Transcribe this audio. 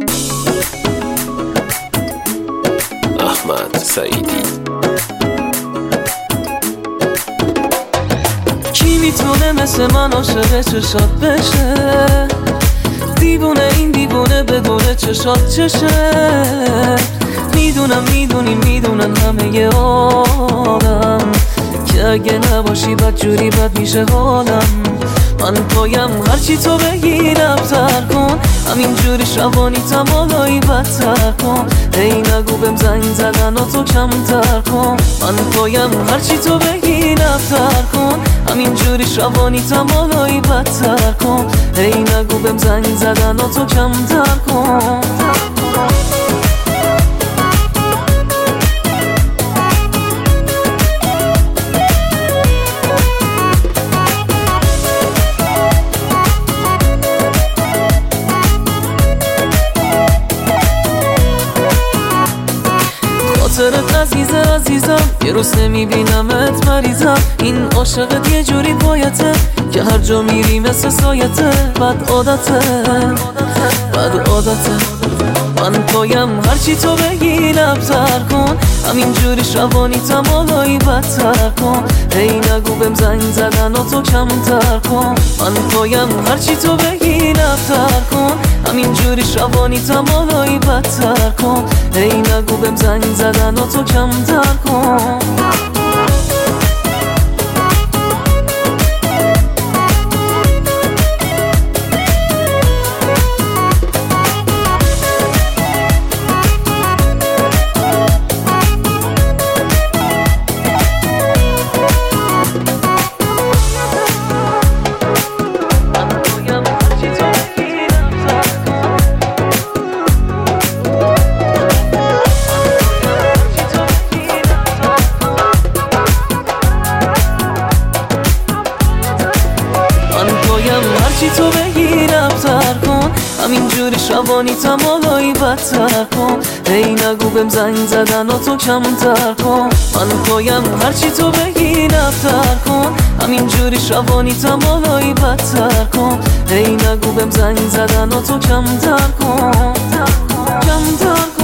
احمد سعیدی. کی میتونه مثل من عاشق چشات بشه؟ دیوونه این دیوونه بدونه چشات چشه. میدونم میدونن همه آدم که اگه نباشی بد جوری بد میشه حالم. من پایم هرچی تو بگی رفتر کن، همین جوری شبانی تمالایی بدتر کن. ای نگو بهم زنگ زدن و تو کمتر کن. من پایم هرچی تو بگی رفتر کن، همین جوری شبانی تمالایی بدتر کن. ای نگو بهم زنگ زدن و تو کمتر کن. خاطرت عزیزم، یه روز نمیبینمت مریضم. این عاشقت یه جوری بایته که هر جا میری مثل سایته. بد عادته من پایم هرچی تو بگی لبتر کن، همین جوری شبانی تمالایی بدتر کن. ای نگو بهم زنگ زدن و تو کمتر کن. من پایم هرچی تو بگی لبتر کن، همین جوری شبانی تمالایی بدتر کن. ای نگو بهم زنگ زدن و تو کمتر کن. هرچی تو بگی رفتر کن، همین جوری شبانی تمالایی بدتر کن. ای نگو بهم زنگ زدن و تو کمتر کن. من پایم هرچی تو بگی رفتر کن، همین جوری شبانی تمالایی بدتر کن. ای نگو بهم زنگ زدن و تو کمتر کن.